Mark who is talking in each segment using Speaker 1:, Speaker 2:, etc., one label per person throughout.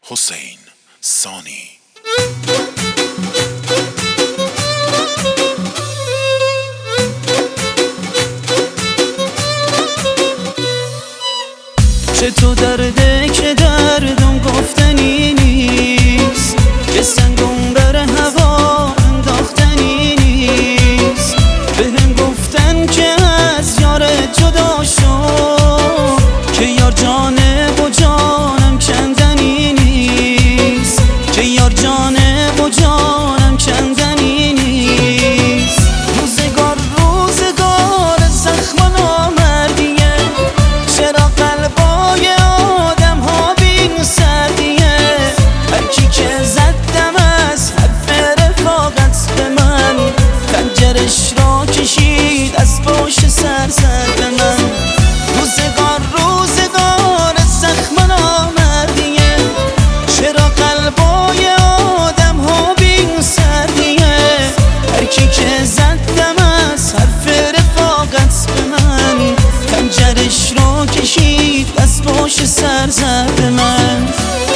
Speaker 1: حسین سانی.
Speaker 2: چه تو درده که دردم گفتنی نیست، که سنگم بر هوا انداختنی نیست. بهم گفتن که از یارت جدا شو، که یار جانه و جانم کندنی نیست، که یار جانه و جانم کندنی نیست. روزگار زخم نامردیه، چرا قلبای آدم ها بین سردیه. هرکی که زدم از حرف رفاقت به من، خنجرش را کشید از پشت سر زد به من. روزگار زخم نامردیه، چرا قلبای آدم ها بین سردیه. هرکی که زدم از حرف رفاقت به من، خنجرش را کشید از پشت سر زد به من.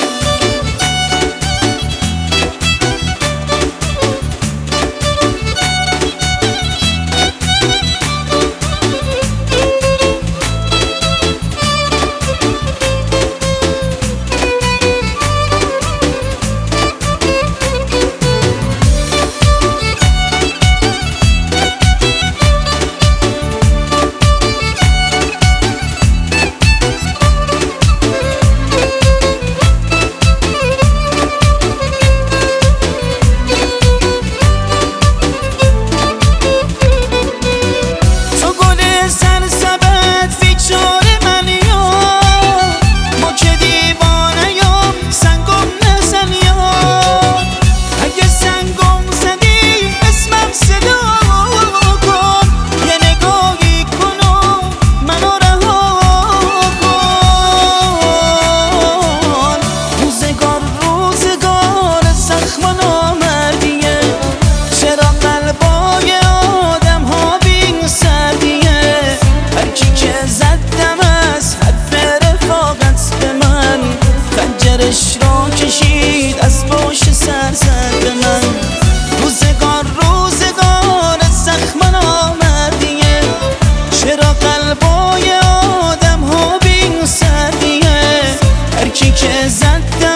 Speaker 2: خنجرش را کشید از پشت سر زد به من. روزگار زخم نامردیه، چرا قلبای آدم ها بین سردیه. هرکی که زد